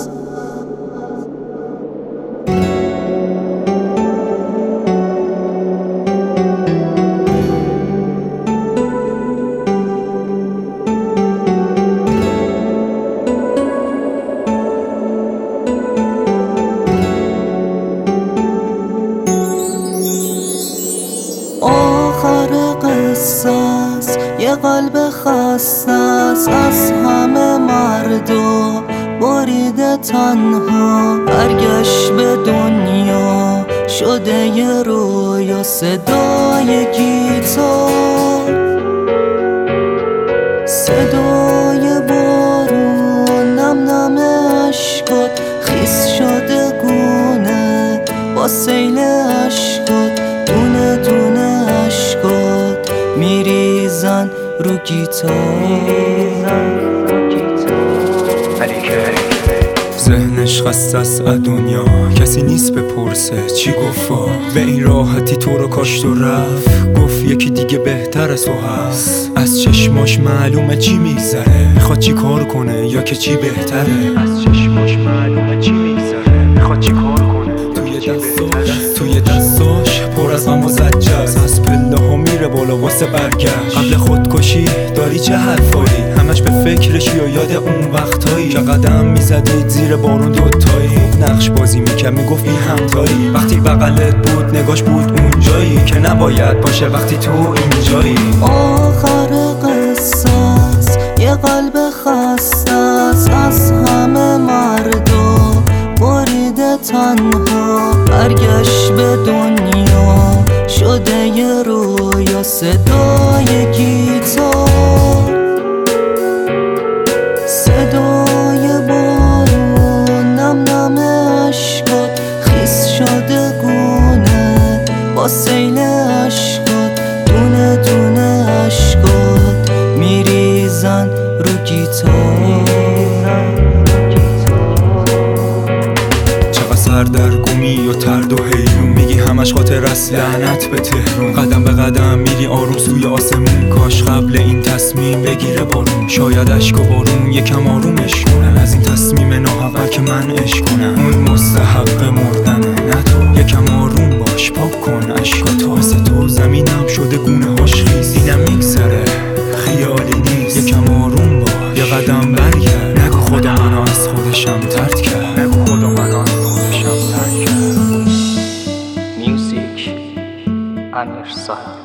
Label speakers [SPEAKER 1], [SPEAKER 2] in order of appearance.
[SPEAKER 1] یه قلب خستست از همه مردم بریده تنها، برگشت به دنیا شده یه رویا. صدای گیتار، صدای بارون، نم نم عشقات خیس شده گونه با سیل عشقات. دونه دونه عشقات میریزن رو گیتار.
[SPEAKER 2] ذهنش خسته است از دنیا، کسی نیست بپرسه چی گفتا. به این راحتی تو رو کاشت و رفت، گفت یکی دیگه بهتر از تو هست. از چشماش معلومه چی میگذره، میخواد چی کار کنه یا که چی بهتره. از چشماش معلومه چی میگذره، میخواد چی کار کنه. توی دستاش پر از غم و زجرست، از پله ها میره بالا واسه برگشت. قبل خودکشی داری چه حرفایی، همش به فکرشی و یاد اون وقتایی که قدم میزدید زیر بارون دوتایی. نقش بازی میکرد میگفت بی همتایی، وقتی بغلت بود نگاش بود اونجایی که نباید باشه وقتی تو اینجایی.
[SPEAKER 1] آخر قصه است یه قلب خسته است از همه مردم بریده تنها، برگشت به دنیا شده یه رویا. صدای گیتار، صدای بارون، نم نم عشقات خیس شده گونه با سیل عشقات. دونه دونه عشقات میریزن رو گیتار.
[SPEAKER 2] سردرگمی و ترد و حیرون، میگی همش خاطر است لعنت به تهرون. قدم به قدم میری آروم سوی آسمون، کاش قبل این تصمیم بگیره بارون. شاید اشک و بارون یکم آرومش کنن از این تصمیم ناحق که من عشق کنم. اون مستحق مردنه نه تو، یکم آروم باش پاک کن اشکاتو. واسه تو زمینم شده گونه هاش خیز، اینم میگذره خیالی نیست. یکم آروم باش یه قدم برگرد، نگو خدا منو از خودشم طرد کرد. نگو خدا منو از خودشم طرد کرد.
[SPEAKER 3] Music Amir Sahib.